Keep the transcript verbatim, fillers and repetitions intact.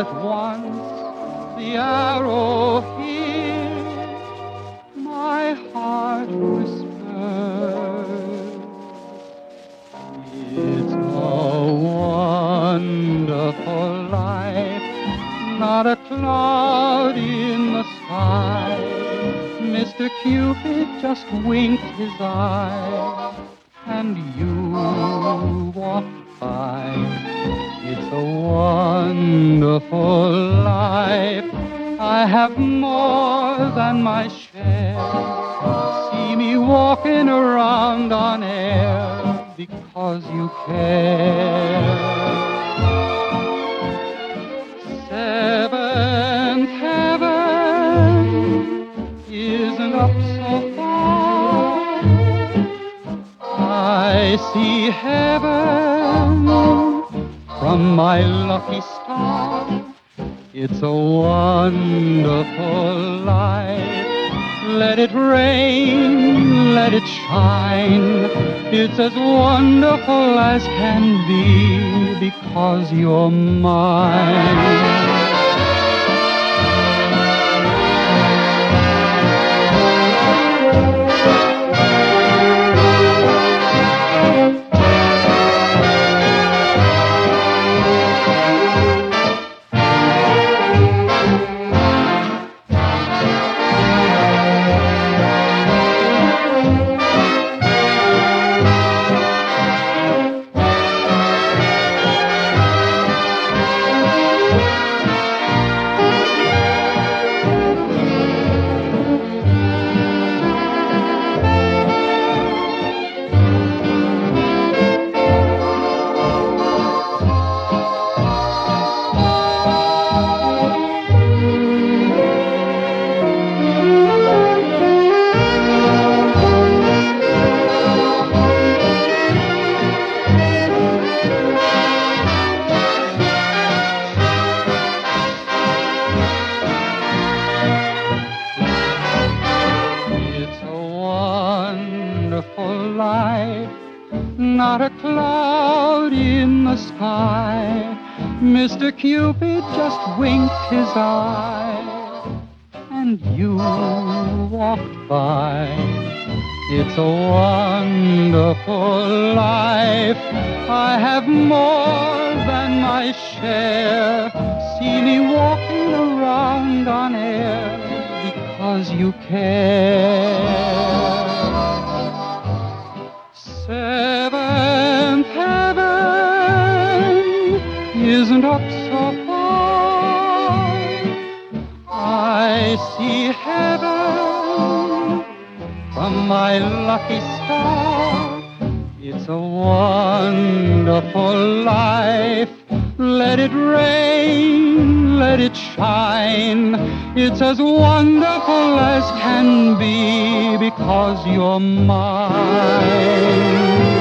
at once the arrow hit, my heart whispered, it's a wonderful life, not a cloud in the sky. Mister Cupid just winked his eye, and you walked by. It's a wonderful life. I have more than my share. See me walking around on air because you care. Seventh heaven isn't up so far. I see heaven from my lucky star. It's a wonderful life. Let it rain, let it shine. It's as wonderful as can be because you're mine. Life, not a cloud in the sky. Mister Cupid just winked his eye, and you walked by. It's a wonderful life. I have more than my share. See me walking around on air because you care. Seventh heaven isn't up so far. I see heaven from my lucky star. It's a wonderful life. Let it rain, let it shine. It's as wonderful as can be because you're mine.